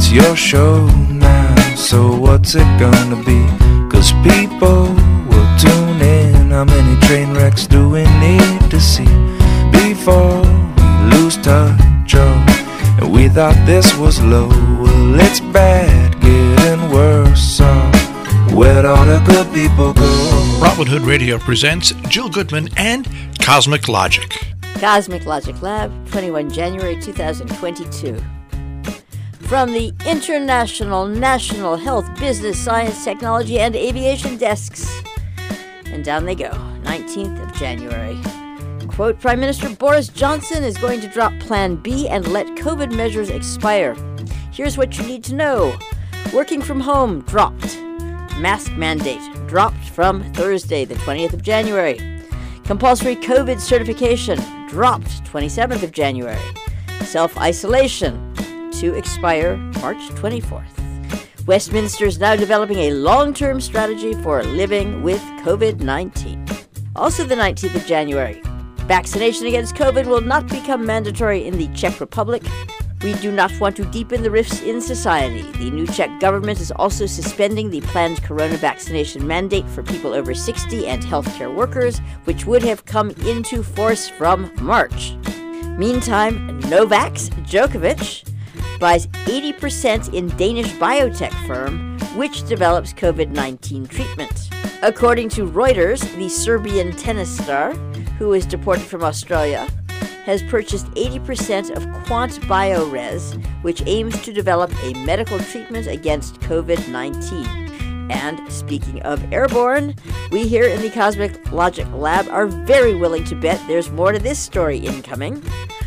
It's your show now, so what's it gonna be? 'Cause people will tune in. How many train wrecks do we need to see before we lose touch? Oh, and we thought this was low. Well, it's bad, getting worse. So where'd all the good people go? Robin Hood Radio presents Jill Goodman and Cosmic Logic. Cosmic Logic Lab, 21 January 2022. From the International National Health, Business, Science, Technology, and Aviation desks. And down they go, 19th of January. Quote, Prime Minister Boris Johnson is going to drop Plan B and let COVID measures expire. Here's what you need to know. Working from home dropped. Mask mandate dropped from Thursday, the 20th of January. Compulsory COVID certification dropped 27th of January. Self-isolation to expire March 24th. Westminster is now developing a long-term strategy for living with COVID-19. Also the 19th of January. Vaccination against COVID will not become mandatory in the Czech Republic. We do not want to deepen the rifts in society. The new Czech government is also suspending the planned corona vaccination mandate for people over 60 and healthcare workers, which would have come into force from March. Meantime, Novak Djokovic buys 80% in Danish biotech firm, which develops COVID-19 treatment. According to Reuters, the Serbian tennis star, who was deported from Australia, has purchased 80% of Quant Biores, which aims to develop a medical treatment against COVID-19. And speaking of airborne, we here in the Cosmic Logic Lab are very willing to bet there's more to this story incoming.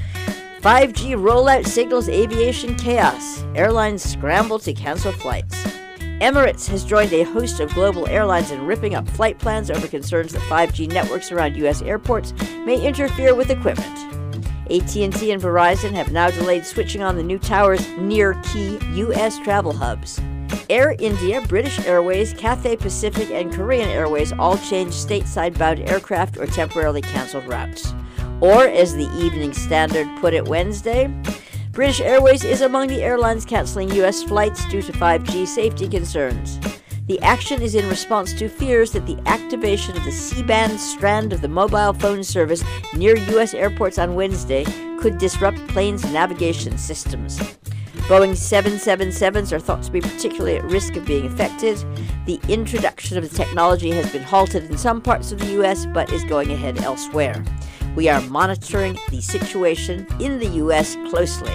5G rollout signals aviation chaos. Airlines scramble to cancel flights. Emirates has joined a host of global airlines in ripping up flight plans over concerns that 5G networks around U.S. airports may interfere with equipment. AT&T and Verizon have now delayed switching on the new towers near key U.S. travel hubs. Air India, British Airways, Cathay Pacific, and Korean Airways all changed stateside-bound aircraft or temporarily canceled routes. Or, as the Evening Standard put it Wednesday, British Airways is among the airlines canceling U.S. flights due to 5G safety concerns. The action is in response to fears that the activation of the C-band strand of the mobile phone service near U.S. airports on Wednesday could disrupt planes' navigation systems. Boeing 777s are thought to be particularly at risk of being affected. The introduction of the technology has been halted in some parts of the U.S., but is going ahead elsewhere. We are monitoring the situation in the U.S. closely.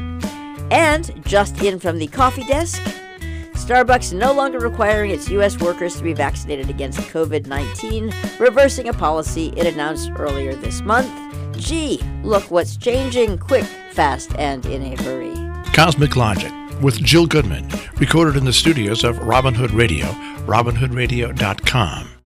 And just in from the coffee desk, Starbucks no longer requiring its U.S. workers to be vaccinated against COVID-19, reversing a policy it announced earlier this month. Gee, look what's changing, quick, fast, and in a hurry. Cosmic Logic with Jill Goodman, recorded in the studios of Robin Hood Radio, robinhoodradio.com.